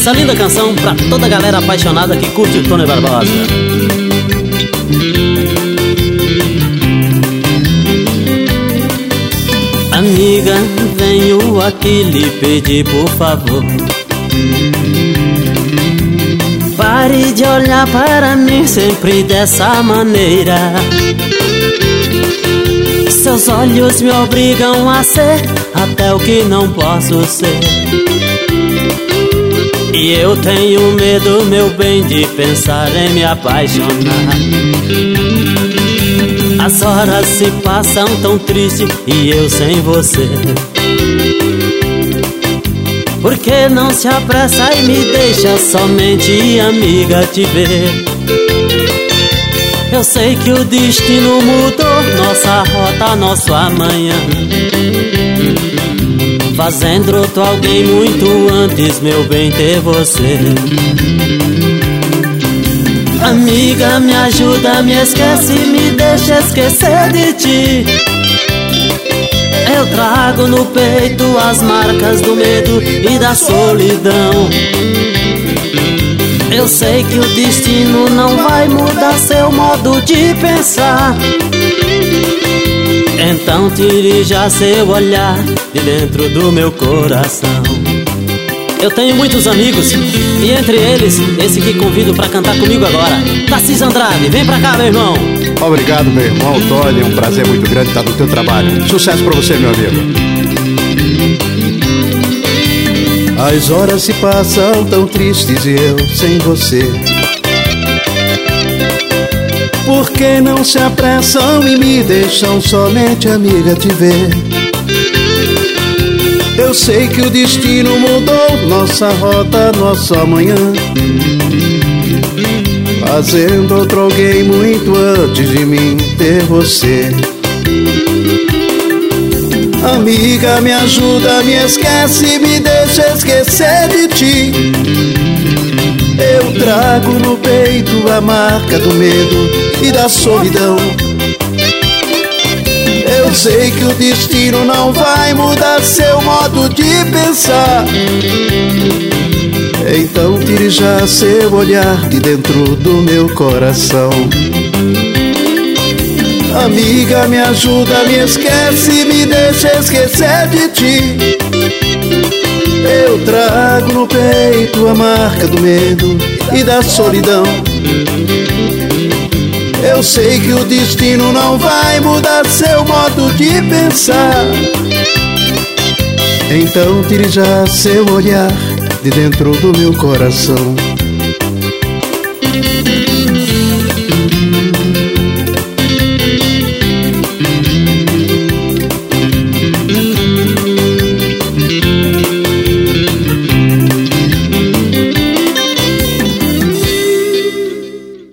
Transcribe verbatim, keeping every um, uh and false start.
essa linda canção pra toda a galera apaixonada que curte o Tony Barbosa. Amiga, venho aqui lhe pedir por favor, pare de olhar para mim sempre dessa maneira. Seus olhos me obrigam a ser até o que não posso ser. E eu tenho medo, meu bem, de pensar em me apaixonar. As horas se passam tão triste e eu sem você. Por que não se apressa e me deixa somente, amiga, te ver? Eu sei que o destino mudou nossa rota, nosso amanhã, fazendo outro alguém muito antes, meu bem, ter você. Amiga, me ajuda, me esquece, me deixa esquecer de ti. Eu trago no peito as marcas do medo e da solidão. Eu sei que o destino não vai mudar seu modo de pensar. Então tire já seu olhar de dentro do meu coração. Eu tenho muitos amigos, e entre eles, esse que convido pra cantar comigo agora, Tarcísio Andrade. Vem pra cá, meu irmão. Obrigado, meu irmão Tony, é um prazer muito grande estar no teu trabalho. Sucesso pra você, meu amigo. As horas se passam tão tristes e eu sem você. Por que não se apressam e me deixam somente, amiga, te ver? Eu sei que o destino mudou nossa rota, nosso amanhã, fazendo outro alguém muito antes de mim ter você. Amiga, me ajuda, me esquece, me deixa esquecer de ti. Eu trago no peito a marca do medo e da solidão. Eu sei que o destino não vai mudar seu modo de pensar. Então tire já seu olhar de dentro do meu coração. Amiga, me ajuda, me esquece, me deixa esquecer de ti. Eu trago no peito a marca do medo e da solidão. Eu sei que o destino não vai mudar seu modo de pensar. Então tire já seu olhar de dentro do meu coração.